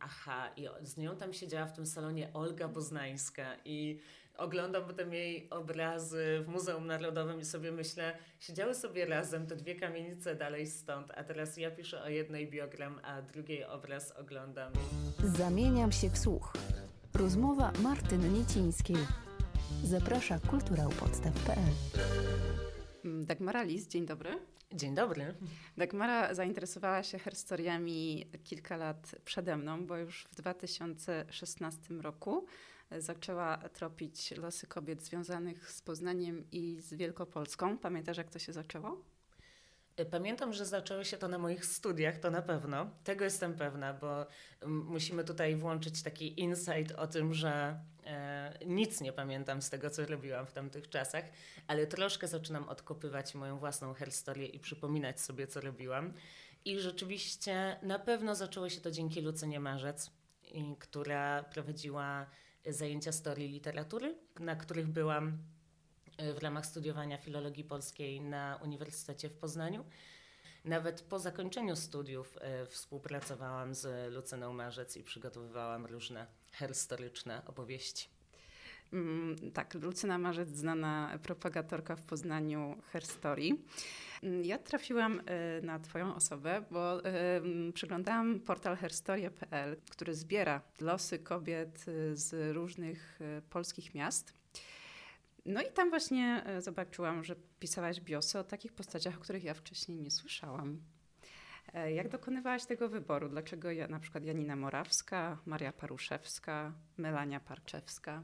aha, i z nią tam siedziała w tym salonie Olga Poznańska i oglądam potem jej obrazy w Muzeum Narodowym i sobie myślę, siedziały sobie razem te dwie kamienice dalej stąd, a teraz ja piszę o jednej biogram, a drugiej obraz oglądam. Zamieniam się w słuch. Rozmowa Martyny Niecińskiej. Zaprasza kulturałpodstaw.pl. Dagmara Lis, dzień dobry. Dzień dobry. Dagmara zainteresowała się herstoriami kilka lat przede mną, bo już w 2016 roku zaczęła tropić losy kobiet związanych z Poznaniem i z Wielkopolską. Pamiętasz, jak to się zaczęło? Pamiętam, że zaczęło się to na moich studiach, to na pewno. Tego jestem pewna, bo musimy tutaj włączyć taki insight o tym, że nic nie pamiętam z tego, co robiłam w tamtych czasach, ale troszkę zaczynam odkopywać moją własną herstorię i przypominać sobie, co robiłam. I rzeczywiście na pewno zaczęło się to dzięki Lucynie Marzec, która prowadziła zajęcia z teorii literatury, na których byłam w ramach studiowania filologii polskiej na Uniwersytecie w Poznaniu. Nawet po zakończeniu studiów współpracowałam z Lucyną Marzec i przygotowywałam różne herstoryczne opowieści. Tak, Lucyna Marzec, znana propagatorka w Poznaniu herstorii. Ja trafiłam na Twoją osobę, bo przeglądałam portal herstoria.pl, który zbiera losy kobiet z różnych polskich miast. No i tam właśnie zobaczyłam, że pisałaś biosy o takich postaciach, o których ja wcześniej nie słyszałam. Jak dokonywałaś tego wyboru? Dlaczego na przykład Janina Morawska, Maria Paruszewska, Melania Parczewska?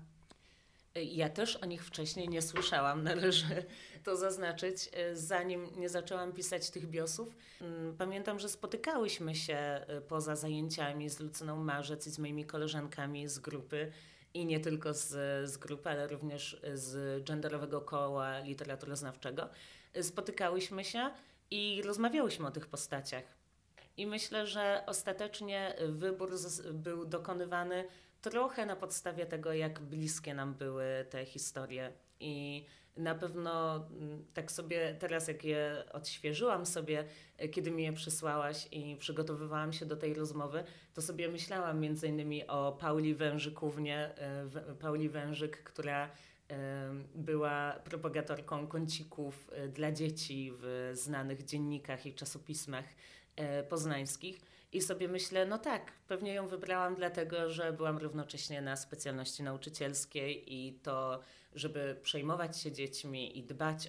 Ja też o nich wcześniej nie słyszałam, należy to zaznaczyć, zanim nie zaczęłam pisać tych biosów. Pamiętam, że spotykałyśmy się poza zajęciami z Lucyną Marzec i z moimi koleżankami z grupy i nie tylko z grupy, ale również z genderowego koła literaturoznawczego. Spotykałyśmy się i rozmawiałyśmy o tych postaciach. I myślę, że ostatecznie wybór był dokonywany trochę na podstawie tego, jak bliskie nam były te historie. I na pewno tak sobie teraz, jak je odświeżyłam sobie, kiedy mi je przysłałaś i przygotowywałam się do tej rozmowy, to sobie myślałam między innymi o Pauli Wężykównie, Pauli Wężyk, która była propagatorką kącików dla dzieci w znanych dziennikach i czasopismach poznańskich i sobie myślę, no tak, pewnie ją wybrałam dlatego, że byłam równocześnie na specjalności nauczycielskiej i to, żeby przejmować się dziećmi i dbać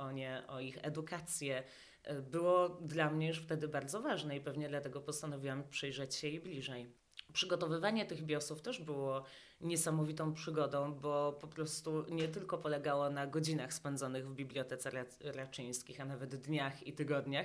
o ich edukację, było dla mnie już wtedy bardzo ważne i pewnie dlatego postanowiłam przyjrzeć się jej bliżej. Przygotowywanie tych biosów też było niesamowitą przygodą, bo po prostu nie tylko polegało na godzinach spędzonych w Bibliotece Raczyńskich, a nawet dniach i tygodniach,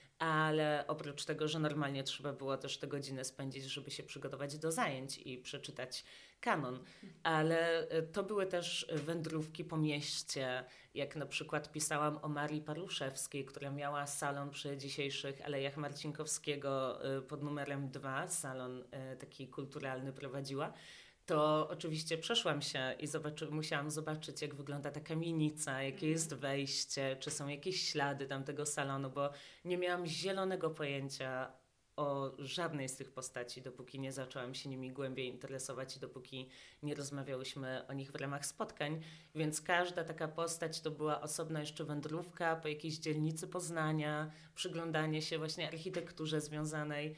ale oprócz tego, że normalnie trzeba było też te godziny spędzić, żeby się przygotować do zajęć i przeczytać kanon, ale to były też wędrówki po mieście, jak na przykład pisałam o Marii Paruszewskiej, która miała salon przy dzisiejszych Alejach Marcinkowskiego pod numerem 2, salon taki kulturalny prowadziła. To oczywiście przeszłam się i musiałam zobaczyć, jak wygląda ta kamienica, jakie jest wejście, czy są jakieś ślady tamtego salonu, bo nie miałam zielonego pojęcia o żadnej z tych postaci, dopóki nie zaczęłam się nimi głębiej interesować i dopóki nie rozmawiałyśmy o nich w ramach spotkań. Więc każda taka postać to była osobna jeszcze wędrówka po jakiejś dzielnicy Poznania, przyglądanie się właśnie architekturze związanej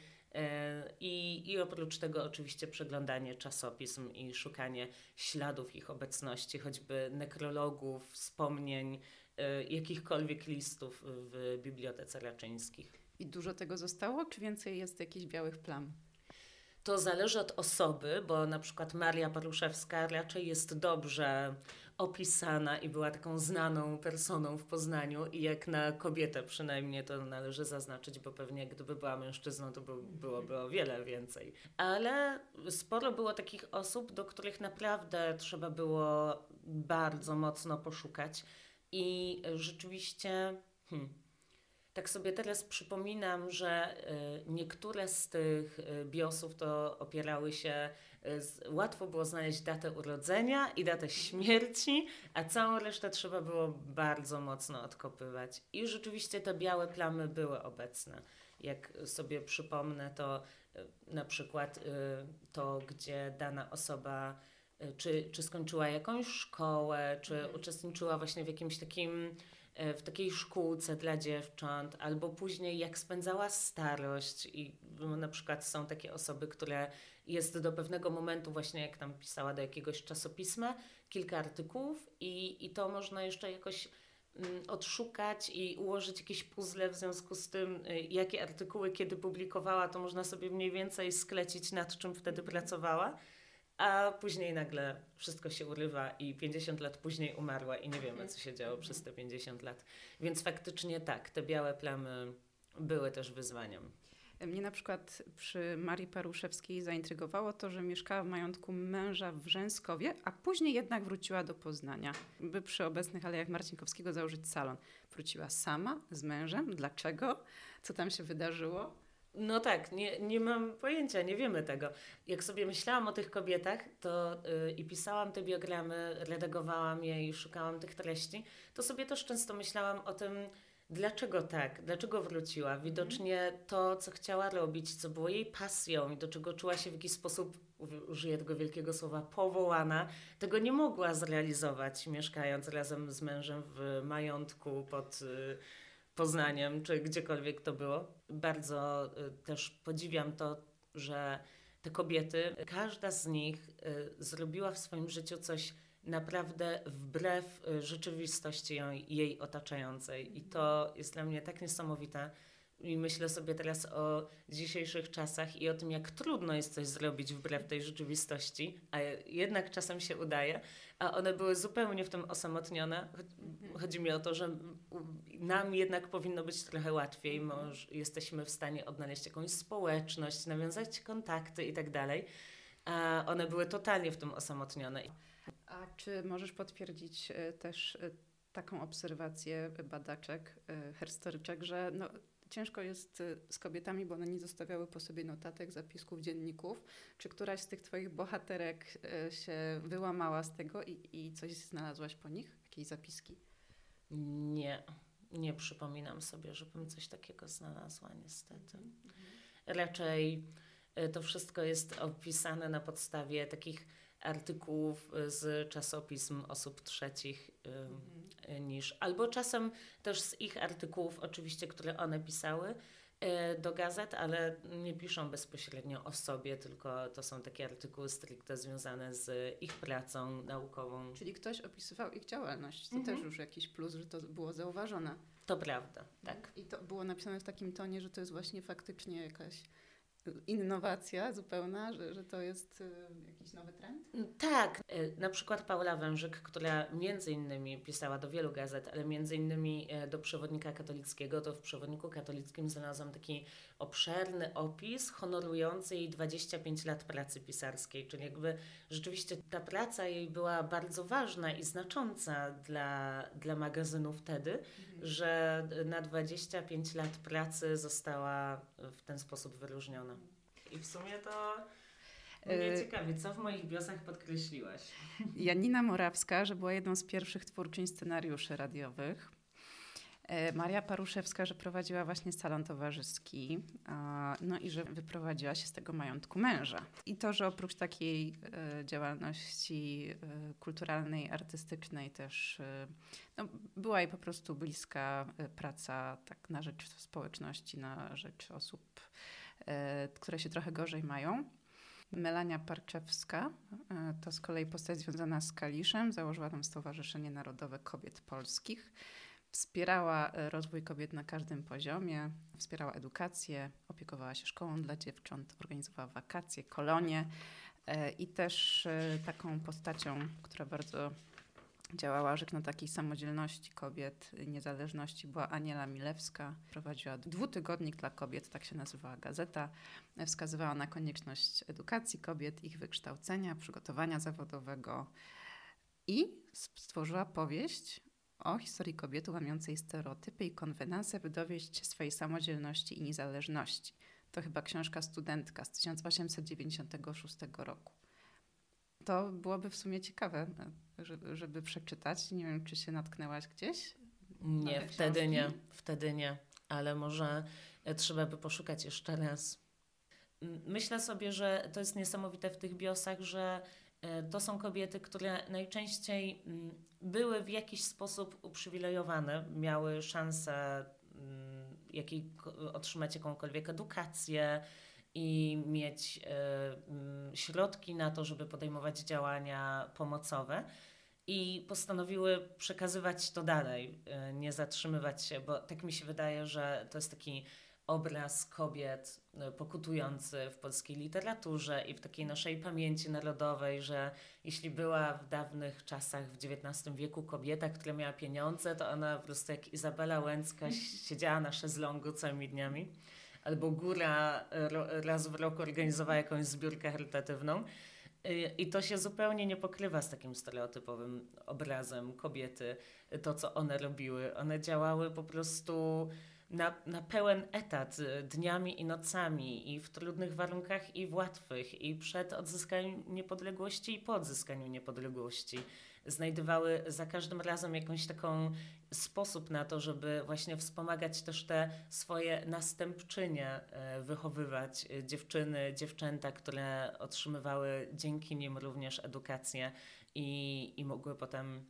i oprócz tego oczywiście przeglądanie czasopism i szukanie śladów ich obecności, choćby nekrologów, wspomnień, jakichkolwiek listów w Bibliotece Raczyńskich. I dużo tego zostało, czy więcej jest jakichś białych plam? To zależy od osoby, bo na przykład Maria Paruszewska raczej jest dobrze opisana i była taką znaną personą w Poznaniu i jak na kobietę przynajmniej to należy zaznaczyć, bo pewnie gdyby była mężczyzną, to byłoby o wiele więcej. Ale sporo było takich osób, do których naprawdę trzeba było bardzo mocno poszukać i rzeczywiście... Tak sobie teraz przypominam, że niektóre z tych biosów to opierały się, łatwo było znaleźć datę urodzenia i datę śmierci, a całą resztę trzeba było bardzo mocno odkopywać. I rzeczywiście te białe plamy były obecne. Jak sobie przypomnę, to na przykład to, gdzie dana osoba czy skończyła jakąś szkołę, czy uczestniczyła właśnie w jakimś takim, w takiej szkółce dla dziewcząt, albo później jak spędzała starość i na przykład są takie osoby, które jest do pewnego momentu właśnie jak tam pisała do jakiegoś czasopisma, kilka artykułów i to można jeszcze jakoś odszukać i ułożyć jakieś puzzle w związku z tym, jakie artykuły kiedy publikowała, to można sobie mniej więcej sklecić, nad czym wtedy pracowała, a później nagle wszystko się urywa i 50 lat później umarła i nie wiemy, co się działo przez te 50 lat. Więc faktycznie tak, te białe plamy były też wyzwaniem. Mnie na przykład przy Marii Paruszewskiej zaintrygowało to, że mieszkała w majątku męża w Rzęskowie, a później jednak wróciła do Poznania, by przy obecnych Alejach Marcinkowskiego założyć salon. Wróciła sama, z mężem. Dlaczego? Co tam się wydarzyło? No tak, nie mam pojęcia, nie wiemy tego. Jak sobie myślałam o tych kobietach to i pisałam te biogramy, redagowałam je i szukałam tych treści, to sobie też często myślałam o tym, dlaczego tak, dlaczego wróciła. Widocznie to, co chciała robić, co było jej pasją i do czego czuła się w jakiś sposób, użyję tego wielkiego słowa, powołana, tego nie mogła zrealizować, mieszkając razem z mężem w majątku pod Poznaniem, czy gdziekolwiek to było. Bardzo też podziwiam to, że te kobiety, każda z nich zrobiła w swoim życiu coś naprawdę wbrew rzeczywistości jej otaczającej. I to jest dla mnie tak niesamowite. I myślę sobie teraz o dzisiejszych czasach i o tym, jak trudno jest coś zrobić wbrew tej rzeczywistości, a jednak czasem się udaje, a one były zupełnie w tym osamotnione. Chodzi mi o to, że nam jednak powinno być trochę łatwiej, może jesteśmy w stanie odnaleźć jakąś społeczność, nawiązać kontakty i tak dalej, a one były totalnie w tym osamotnione. A czy możesz potwierdzić też taką obserwację badaczek, herstoryczek, że ciężko jest z kobietami, bo one nie zostawiały po sobie notatek, zapisków, dzienników. Czy któraś z tych twoich bohaterek się wyłamała z tego i coś znalazłaś po nich? Jakieś zapiski? Nie przypominam sobie, żebym coś takiego znalazła niestety. Raczej to wszystko jest opisane na podstawie takich artykułów z czasopism osób trzecich niż, albo czasem też z ich artykułów oczywiście, które one pisały do gazet, ale nie piszą bezpośrednio o sobie, tylko to są takie artykuły stricte związane z ich pracą naukową. Czyli ktoś opisywał ich działalność. To też już jakiś plus, że to było zauważone. To prawda, tak. I to było napisane w takim tonie, że to jest właśnie faktycznie jakaś innowacja zupełna, że to jest jakiś nowy trend? Tak. Na przykład Paula Wężyk, która między innymi pisała do wielu gazet, ale między innymi do Przewodnika Katolickiego, to w Przewodniku Katolickim znalazłam taki obszerny opis honorujący jej 25 lat pracy pisarskiej, czyli jakby rzeczywiście ta praca jej była bardzo ważna i znacząca dla magazynu wtedy, że na 25 lat pracy została w ten sposób wyróżniona. I w sumie to mnie ciekawi, co w moich biosach podkreśliłaś? Janina Morawska, że była jedną z pierwszych twórczyń scenariuszy radiowych. Maria Paruszewska, że prowadziła właśnie salon towarzyski, no i że wyprowadziła się z tego majątku męża. I to, że oprócz takiej działalności kulturalnej, artystycznej też była jej po prostu bliska praca tak na rzecz społeczności, na rzecz osób, które się trochę gorzej mają. Melania Parczewska to z kolei postać związana z Kaliszem, założyła tam Stowarzyszenie Narodowe Kobiet Polskich. Wspierała rozwój kobiet na każdym poziomie, wspierała edukację, opiekowała się szkołą dla dziewcząt, organizowała wakacje, kolonie i też taką postacią, która bardzo działała rzecz na takiej samodzielności kobiet, niezależności, była Aniela Milewska. Prowadziła 2-tygodnik dla kobiet, tak się nazywała gazeta. Wskazywała na konieczność edukacji kobiet, ich wykształcenia, przygotowania zawodowego i stworzyła powieść o historii kobiety łamiącej stereotypy i konwenanse, by dowieść się swojej samodzielności i niezależności. To chyba książka Studentka z 1896 roku. To byłoby w sumie ciekawe, żeby przeczytać. Nie wiem, czy się natknęłaś gdzieś? Nie, wtedy nie, ale może trzeba by poszukać jeszcze raz. Myślę sobie, że to jest niesamowite w tych biosach, że to są kobiety, które najczęściej były w jakiś sposób uprzywilejowane, miały szansę otrzymać jakąkolwiek edukację i mieć środki na to, żeby podejmować działania pomocowe i postanowiły przekazywać to dalej, nie zatrzymywać się, bo tak mi się wydaje, że to jest taki obraz kobiet pokutujący w polskiej literaturze i w takiej naszej pamięci narodowej, że jeśli była w dawnych czasach, w XIX wieku kobieta, która miała pieniądze, to ona po prostu jak Izabela Łęcka siedziała na szezlongu całymi dniami. Albo Góra raz w roku organizowała jakąś zbiórkę charytatywną. I to się zupełnie nie pokrywa z takim stereotypowym obrazem kobiety, to co one robiły. One działały po prostu na pełen etat, dniami i nocami, i w trudnych warunkach, i w łatwych, i przed odzyskaniem niepodległości, i po odzyskaniu niepodległości. Znajdowały za każdym razem jakąś taką sposób na to, żeby właśnie wspomagać też te swoje następczynie, wychowywać dziewczyny, dziewczęta, które otrzymywały dzięki nim również edukację i mogły potem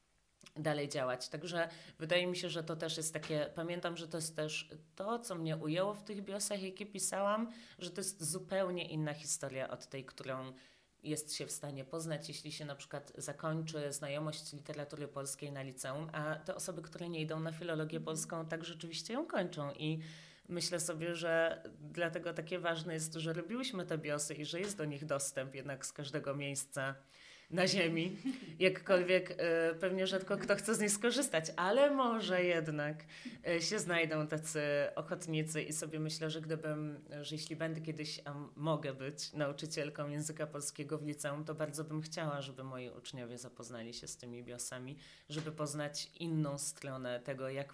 dalej działać. Także wydaje mi się, że to też jest takie, pamiętam, że to jest też to, co mnie ujęło w tych biosach, jakie pisałam, że to jest zupełnie inna historia od tej, którą jest się w stanie poznać, jeśli się na przykład zakończy znajomość literatury polskiej na liceum, a te osoby, które nie idą na filologię polską, tak rzeczywiście ją kończą i myślę sobie, że dlatego takie ważne jest, że robiłyśmy te biosy i że jest do nich dostęp jednak z każdego miejsca na ziemi, jakkolwiek pewnie rzadko kto chce z nich skorzystać, ale może jednak się znajdą tacy ochotnicy i sobie myślę, że że jeśli będę kiedyś, a mogę być nauczycielką języka polskiego w liceum, to bardzo bym chciała, żeby moi uczniowie zapoznali się z tymi biosami, żeby poznać inną stronę tego, jak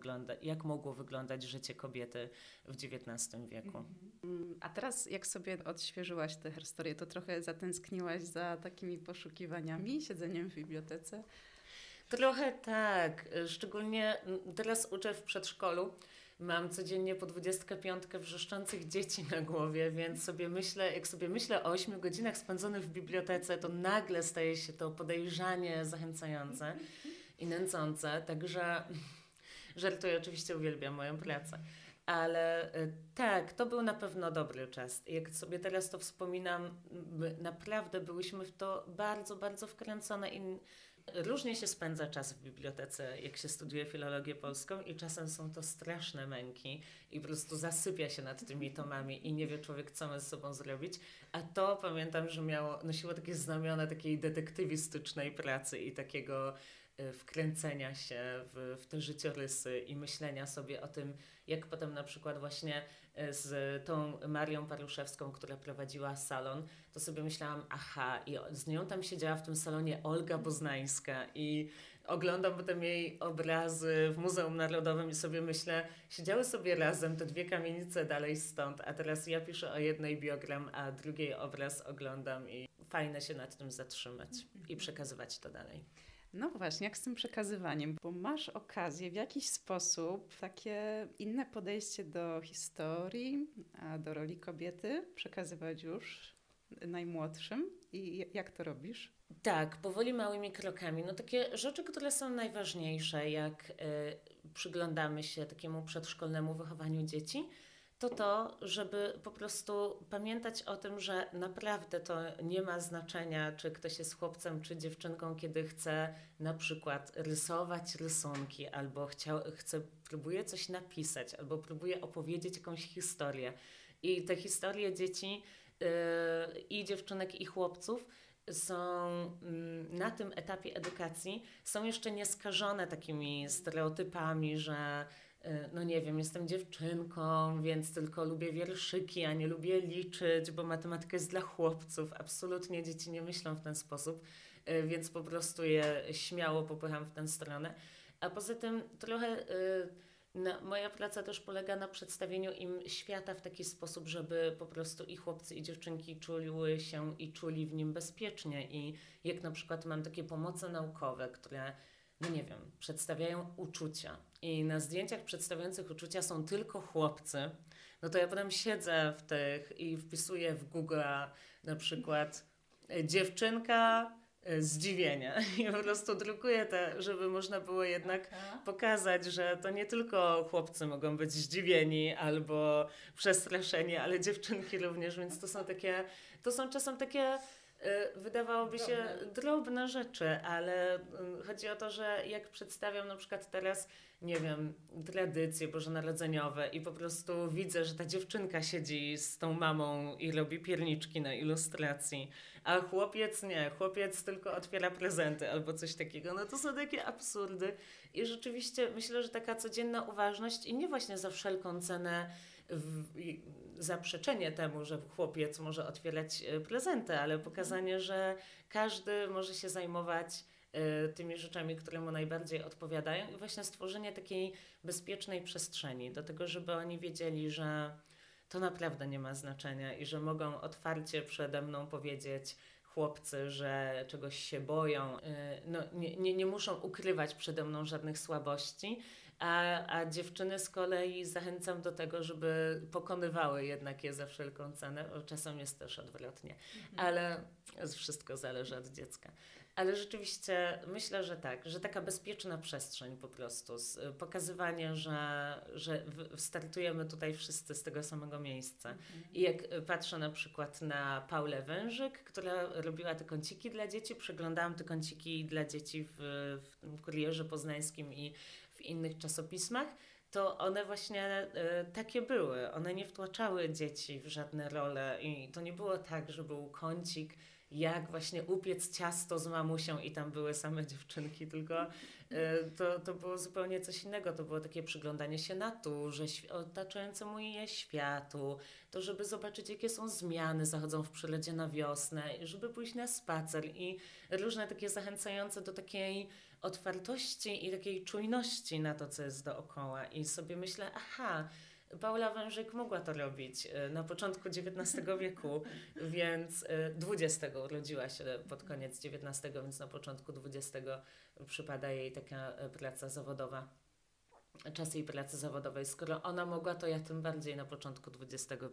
mogło wyglądać życie kobiety w XIX wieku. A teraz jak sobie odświeżyłaś tę historię, to trochę zatęskniłaś za takimi poszukiwaniami, siedzeniem w bibliotece? Trochę tak, szczególnie teraz uczę w przedszkolu. Mam codziennie po 25 wrzeszczących dzieci na głowie, więc jak sobie myślę o 8 godzinach spędzonych w bibliotece, to nagle staje się to podejrzanie zachęcające i nęcące. Także żartuję, oczywiście uwielbiam moją pracę. Ale tak, to był na pewno dobry czas. Jak sobie teraz to wspominam, naprawdę byłyśmy w to bardzo, bardzo wkręcone i różnie się spędza czas w bibliotece, jak się studiuje filologię polską i czasem są to straszne męki i po prostu zasypia się nad tymi tomami i nie wie człowiek, co ma ze sobą zrobić. A to pamiętam, że nosiło takie znamiona takiej detektywistycznej pracy i takiego wkręcenia się w te życiorysy i myślenia sobie o tym, jak potem na przykład właśnie z tą Marią Paruszewską, która prowadziła salon, to sobie myślałam, i z nią tam siedziała w tym salonie Olga Boznańska i oglądam potem jej obrazy w Muzeum Narodowym i sobie myślę, siedziały sobie razem te dwie kamienice dalej stąd, a teraz ja piszę o jednej biogram, a drugiej obraz oglądam i fajne się nad tym zatrzymać i przekazywać to dalej. No właśnie, jak z tym przekazywaniem, bo masz okazję w jakiś sposób takie inne podejście do historii, a do roli kobiety przekazywać już najmłodszym i jak to robisz? Tak, powoli, małymi krokami. No takie rzeczy, które są najważniejsze, jak przyglądamy się takiemu przedszkolnemu wychowaniu dzieci, to, żeby po prostu pamiętać o tym, że naprawdę to nie ma znaczenia, czy ktoś jest chłopcem, czy dziewczynką, kiedy chce na przykład rysować rysunki, albo próbuje coś napisać, albo próbuje opowiedzieć jakąś historię. I te historie dzieci i dziewczynek, i chłopców są na tym etapie edukacji, są jeszcze nieskażone takimi stereotypami, że no nie wiem, jestem dziewczynką, więc tylko lubię wierszyki, a nie lubię liczyć, bo matematyka jest dla chłopców. Absolutnie dzieci nie myślą w ten sposób, więc po prostu je śmiało popycham w tę stronę. A poza tym trochę moja praca też polega na przedstawieniu im świata w taki sposób, żeby po prostu i chłopcy, i dziewczynki czuły się i czuli w nim bezpiecznie. I jak na przykład mam takie pomoce naukowe, które no nie wiem, przedstawiają uczucia i na zdjęciach przedstawiających uczucia są tylko chłopcy, no to ja potem siedzę w tych i wpisuję w Google'a na przykład dziewczynka, zdziwienie i po prostu drukuję te, żeby można było jednak pokazać, że to nie tylko chłopcy mogą być zdziwieni albo przestraszeni, ale dziewczynki również, więc to są czasem takie wydawałoby się drobne rzeczy, ale chodzi o to, że jak przedstawiam na przykład teraz, nie wiem, tradycje bożonarodzeniowe i po prostu widzę, że ta dziewczynka siedzi z tą mamą i robi pierniczki na ilustracji, a chłopiec nie, chłopiec tylko otwiera prezenty albo coś takiego, no to są takie absurdy i rzeczywiście myślę, że taka codzienna uważność i nie właśnie za wszelką cenę zaprzeczenie temu, że chłopiec może otwierać prezenty, ale pokazanie, że każdy może się zajmować tymi rzeczami, które mu najbardziej odpowiadają i właśnie stworzenie takiej bezpiecznej przestrzeni do tego, żeby oni wiedzieli, że to naprawdę nie ma znaczenia i że mogą otwarcie przede mną powiedzieć chłopcy, że czegoś się boją, no, nie muszą ukrywać przede mną żadnych słabości, a dziewczyny z kolei zachęcam do tego, żeby pokonywały jednak je za wszelką cenę. Czasem jest też odwrotnie, ale wszystko zależy od dziecka. Ale rzeczywiście myślę, że tak, że taka bezpieczna przestrzeń po prostu, pokazywanie, że startujemy tutaj wszyscy z tego samego miejsca. I jak patrzę na przykład na Paulę Wężyk, która robiła te kąciki dla dzieci, przeglądałam te kąciki dla dzieci w Kurierze Poznańskim i w innych czasopismach, to one właśnie takie były. One nie wtłaczały dzieci w żadne role i to nie było tak, że był kącik, jak właśnie upiec ciasto z mamusią i tam były same dziewczynki, tylko to było zupełnie coś innego. To było takie przyglądanie się naturze, otaczającemu je światu, to żeby zobaczyć, jakie są zmiany, zachodzą w przyrodzie na wiosnę, żeby pójść na spacer i różne takie zachęcające do takiej otwartości i takiej czujności na to, co jest dookoła. I sobie myślę, Paula Wężyk mogła to robić na początku XIX wieku, więc XX urodziła się pod koniec XIX, więc na początku XX przypada jej taka praca zawodowa, czas jej pracy zawodowej. Skoro ona mogła, to ja tym bardziej na początku XXI.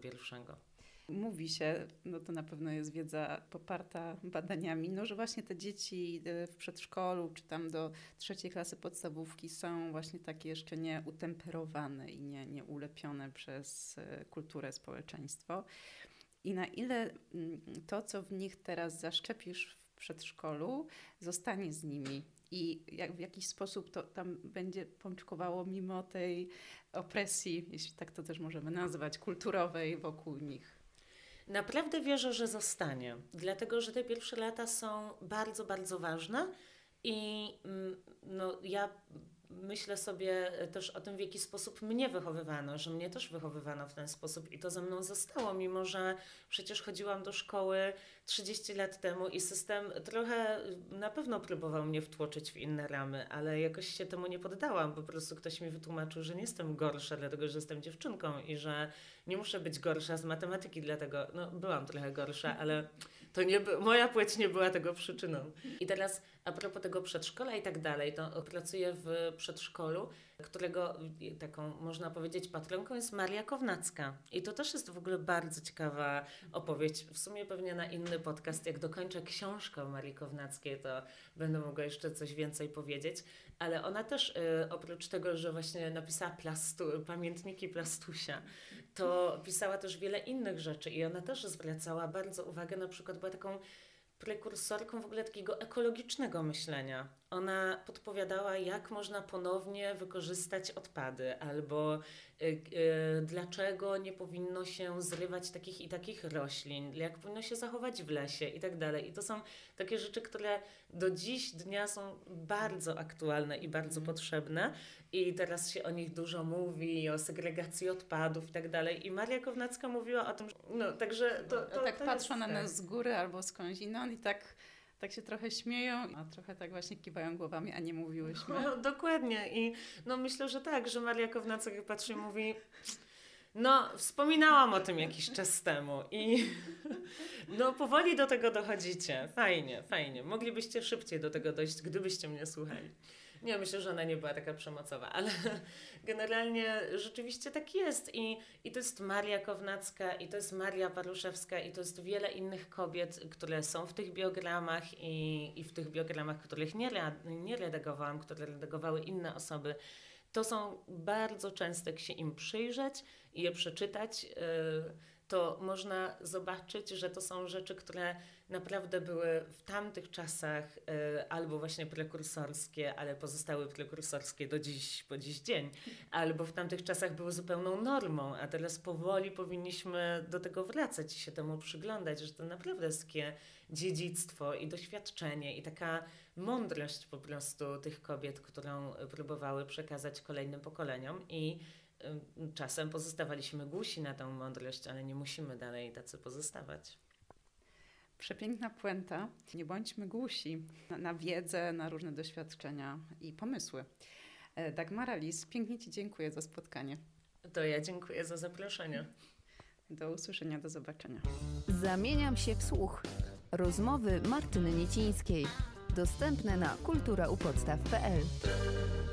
Mówi się, no to na pewno jest wiedza poparta badaniami, no że właśnie te dzieci w przedszkolu czy tam do 3. klasy podstawówki są właśnie takie jeszcze nieutemperowane i nie ulepione przez kulturę, społeczeństwo. I na ile to, co w nich teraz zaszczepisz w przedszkolu, zostanie z nimi i w jakiś sposób to tam będzie pączkowało mimo tej opresji, jeśli tak to też możemy nazwać, kulturowej wokół nich. Naprawdę wierzę, że zostanie, dlatego że te pierwsze lata są bardzo, bardzo ważne i no, ja myślę sobie też o tym, w jaki sposób mnie wychowywano, że mnie też wychowywano w ten sposób i to ze mną zostało, mimo że przecież chodziłam do szkoły 30 lat temu i system trochę na pewno próbował mnie wtłoczyć w inne ramy, ale jakoś się temu nie poddałam. Po prostu ktoś mi wytłumaczył, że nie jestem gorsza, dlatego że jestem dziewczynką i że nie muszę być gorsza z matematyki, dlatego, no byłam trochę gorsza, ale to moja płeć nie była tego przyczyną. I teraz a propos tego przedszkola i tak dalej, to pracuję w przedszkolu, którego taką, można powiedzieć, patronką jest Maria Kownacka. I to też jest w ogóle bardzo ciekawa opowieść. W sumie pewnie na inny podcast, jak dokończę książkę o Marii Kownackiej, to będę mogła jeszcze coś więcej powiedzieć. Ale ona też oprócz tego, że właśnie napisała pamiętniki Plastusia, to pisała też wiele innych rzeczy i ona też zwracała bardzo uwagę, na przykład była taką prekursorką w ogóle takiego ekologicznego myślenia. Ona podpowiadała, jak można ponownie wykorzystać odpady, albo dlaczego nie powinno się zrywać takich i takich roślin, jak powinno się zachować w lesie i tak dalej. I to są takie rzeczy, które do dziś dnia są bardzo aktualne i bardzo potrzebne. I teraz się o nich dużo mówi, o segregacji odpadów i tak dalej. I Maria Kownacka mówiła o tym, no także to tak to patrzą jest, na nas z góry albo skądinąd i tak się trochę śmieją, a trochę tak właśnie kiwają głowami, a nie mówiłyśmy. No, dokładnie. I no myślę, że tak, że Maria Kownacka patrzy i mówi, no wspominałam o tym jakiś czas temu i no powoli do tego dochodzicie. Fajnie. Moglibyście szybciej do tego dojść, gdybyście mnie słuchali. Nie, myślę, że ona nie była taka przemocowa, ale generalnie rzeczywiście tak jest. I to jest Maria Kownacka, i to jest Maria Paruszewska, i to jest wiele innych kobiet, które są w tych biogramach i w tych biogramach, których nie redagowałam, które redagowały inne osoby. To są bardzo często, jak się im przyjrzeć i je przeczytać, to można zobaczyć, że to są rzeczy, które naprawdę były w tamtych czasach albo właśnie prekursorskie, ale pozostały prekursorskie po dziś dzień, albo w tamtych czasach były zupełną normą, a teraz powoli powinniśmy do tego wracać i się temu przyglądać, że to naprawdę jest takie dziedzictwo i doświadczenie i taka mądrość po prostu tych kobiet, którą próbowały przekazać kolejnym pokoleniom i czasem pozostawaliśmy głusi na tą mądrość, ale nie musimy dalej tacy pozostawać. Przepiękna puenta. Nie bądźmy głusi na wiedzę, na różne doświadczenia i pomysły. Dagmara Lis, pięknie Ci dziękuję za spotkanie. To ja dziękuję za zaproszenie. Do usłyszenia, do zobaczenia. Zamieniam się w słuch. Rozmowy Martyny Niecińskiej. Dostępne na kulturaupodstaw.pl.